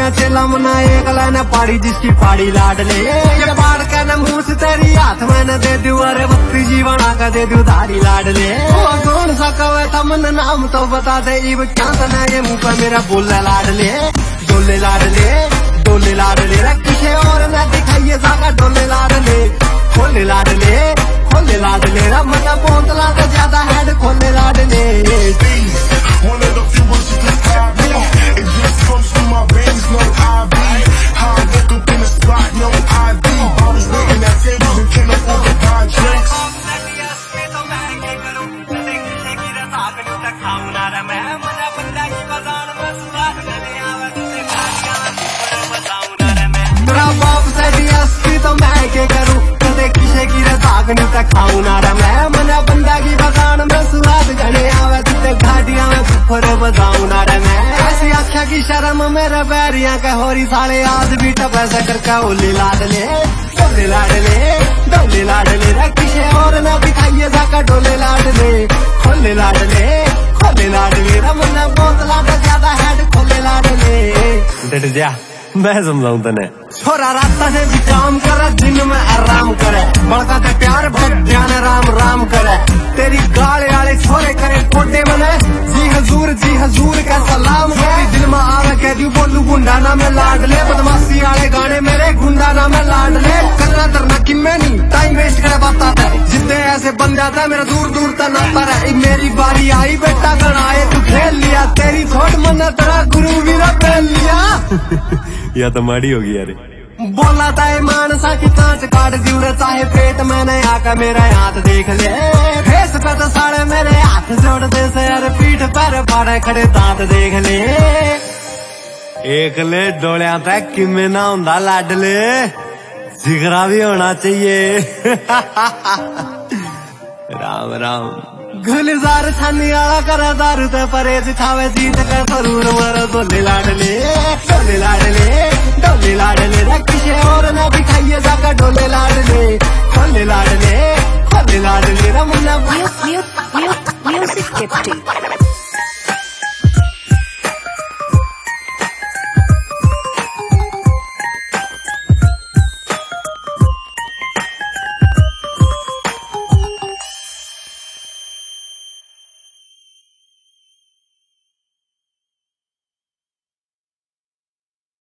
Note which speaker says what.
Speaker 1: ने चेला मना एक लाने पाड़ी जिसकी पाड़ी लाड ले। ये बाढ़ के न मुंह से तेरी हाथ मैंने दे दू, अरे भक्ति जीवन आका दे दू धारी लाड ले। कौन सा कवे था मन नाम तो बता दे, इब क्या सना ये मुंह पे मेरा बोले लाड ले। डोले लाड ले, डोले लाड ले, किसे और न दिखाइए साका डोले लाड ले। खोले लाड ले, खोले लाड ले, मना बोतला तो ज्यादा हेड खोले लाड ले।
Speaker 2: One of the few ones who can hide me. It just comes through my veins, no IV. How I woke up in the spot, no ID. Bottles waiting at tables and can't afford to buy drinks.
Speaker 1: मेरा बाप से DSP तो मैं क्या करूं, कदे किसे की रसाक नहीं तक खाऊं ना रे मैं। मना बंदा की बगान में सुरात गने आवे तुझे घाटियां में फुफर बजाऊं ना रे मैं। ऐसी आख्या की शर्म मेरे बैरियां के होरी साले आज भी टपैसे करके ओली लाड ले। डोले लाड ले, डोले लाड ले, किसे और ना दिखाइए जाका डोले लाड ले। खोले लाड ले, खोले लाड ले, मना बोतला तो ज्यादा हेड खोले लाड ले। डट जा मैं समझाऊं तने। छोरा रात से भी काम करे, दिन में आराम करे, बड़का ते प्यार बहुत ध्यान राम राम करे। तेरी गाले वाले छोरे करे कोटे बने, जी हजूर का सलाम करे। दिल में आवे कह दी बोलू गुंडा ना मैं लाड ले, बदमाशी वाले गाने मेरे गुंडा ना मैं लाड ले। करना तरना कि मैं नहीं टाइम वेस्ट करे बताता है, जितने ऐसे बन जाता है मेरा दूर दूर तक नाता रहे। मेरी बारी आई बेटा गणाए तू खेल लिया, तेरी छोड़ मना तेरा गुरु वीरा पहन लिया। या तो माड़ी होगी यार। बोला था मानसा की कांच काट जुड़े चाहे पेट, मैंने आका मेरा हाथ देख ले। फेस पे तो सारे मेरे हाथ जोड़ दे से, अरे पीठ पर पाड़े खड़े दांत देख ले। एक ले डोलिया तक किमें ना होंदा लाडले, जिगरा भी होना चाहिए। राम राम गुलजार छानी आला करा दारू ते परहेज खावे जीत कर जरूर मर बोले